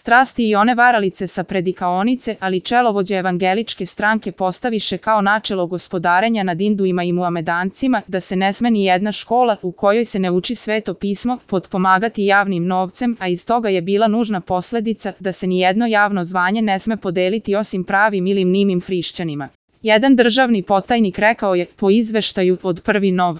strasti i one varalice sa predikaonice, ali čelovođe evangeličke stranke postaviše kao načelo gospodarenja nad Induima i Muamedancima, da se ne sme ni jedna škola u kojoj se ne uči sveto pismo potpomagati javnim novcem, a iz toga je bila nužna posledica da se ni jedno javno zvanje ne sme podeliti osim pravim ili mnimim hrišćanima. Jedan državni potajnik rekao je, po izveštaju od 1. nov.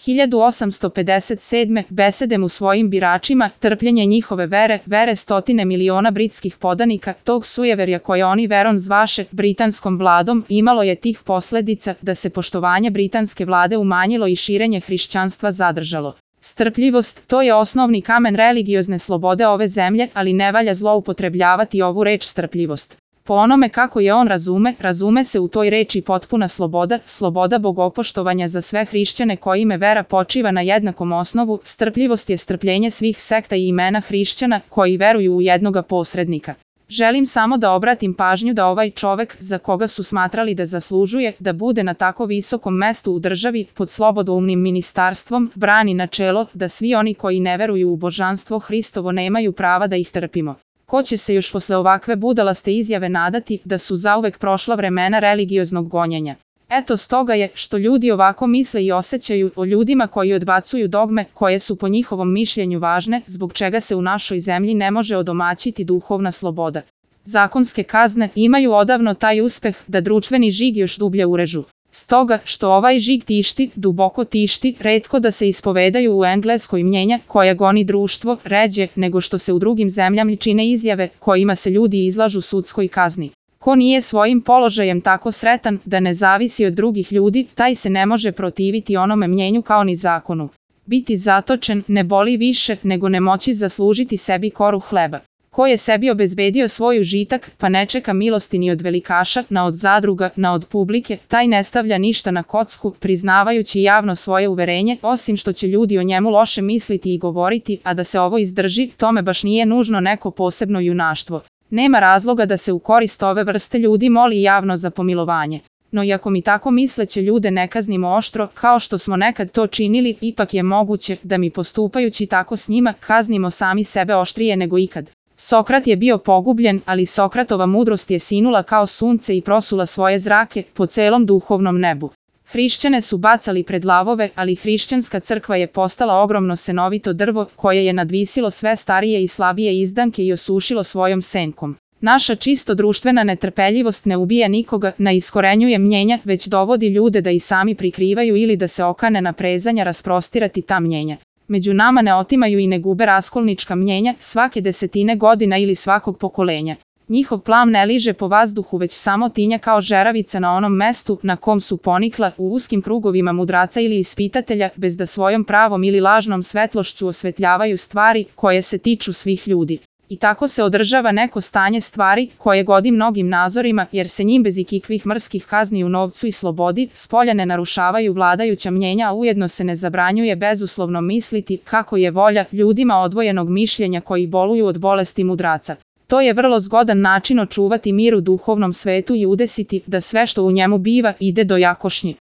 1857. besedem u svojim biračima, trpljenje njihove vere stotine miliona britskih podanika, tog sujeverja koje oni verom zvaše britanskom vladom, imalo je tih posledica da se poštovanje britanske vlade umanjilo i širenje hrišćanstva zadržalo. Strpljivost, to je osnovni kamen religiozne slobode ove zemlje, ali ne valja zloupotrebljavati ovu reč strpljivost. Po onome kako je on razume se u toj reči potpuna sloboda, sloboda bogopoštovanja za sve hrišćane kojime vera počiva na jednakom osnovu. Strpljivost je strpljenje svih sekta i imena hrišćana koji veruju u jednoga posrednika. Želim samo da obratim pažnju da ovaj čovek, za koga su smatrali da zaslužuje da bude na tako visokom mestu u državi pod slobodoumnim ministarstvom, brani načelo da svi oni koji ne veruju u božanstvo Hristovo nemaju prava da ih trpimo. Ko će se još posle ovakve budalaste izjave nadati da su zauvek prošla vremena religioznog gonjenja? Eto stoga je što ljudi ovako misle i osjećaju o ljudima koji odbacuju dogme koje su po njihovom mišljenju važne, zbog čega se u našoj zemlji ne može odomaćiti duhovna sloboda. Zakonske kazne imaju odavno taj uspeh da društveni žig još dublje urežu. Stoga što ovaj žig tišti, duboko tišti, retko da se ispovedaju u Engleskoj mnjenja koja goni društvo, ređe nego što se u drugim zemljama čine izjave kojima se ljudi izlažu sudskoj kazni. Ko nije svojim položajem tako sretan da ne zavisi od drugih ljudi, taj se ne može protiviti onome mnjenju kao ni zakonu. Biti zatočen ne boli više nego ne moći zaslužiti sebi koru hleba. Ko je sebi obezbedio svoj užitak, pa ne čeka milosti ni od velikaša, na od zadruga, na od publike, taj ne stavlja ništa na kocku, priznavajući javno svoje uverenje, osim što će ljudi o njemu loše misliti i govoriti, a da se ovo izdrži, tome baš nije nužno neko posebno junaštvo. Nema razloga da se u korist ove vrste ljudi moli javno za pomilovanje. No i ako mi tako misleće ljude ne kaznimo oštro, kao što smo nekad to činili, ipak je moguće da mi postupajući tako s njima, kaznimo sami sebe oštrije nego ikad. Sokrat je bio pogubljen, ali Sokratova mudrost je sinula kao sunce i prosula svoje zrake po celom duhovnom nebu. Hrišćane su bacali pred lavove, ali hrišćanska crkva je postala ogromno senovito drvo koje je nadvisilo sve starije i slabije izdanke i osušilo svojom senkom. Naša čisto društvena netrpeljivost ne ubija nikoga, ne iskorenjuje mnjenja, već dovodi ljude da i sami prikrivaju ili da se okane na prezanja rasprostirati ta mnjenja. Među nama ne otimaju i ne gube raskolnička mnjenja svake desetine godina ili svakog pokolenja. Njihov plam ne liže po vazduhu već samo tinja kao žeravica na onom mestu na kom su ponikla u uskim krugovima mudraca ili ispitatelja, bez da svojom pravom ili lažnom svetlošću osvetljavaju stvari koje se tiču svih ljudi. I tako se održava neko stanje stvari koje godi mnogim nazorima, jer se njim bez ikakvih mrskih kazni u novcu i slobodi spolja ne narušavaju vladajuća mnjenja, a ujedno se ne zabranjuje bezuslovno misliti kako je volja ljudima odvojenog mišljenja koji boluju od bolesti mudraca. To je vrlo zgodan način očuvati mir u duhovnom svetu i udesiti da sve što u njemu biva ide do jakošnji.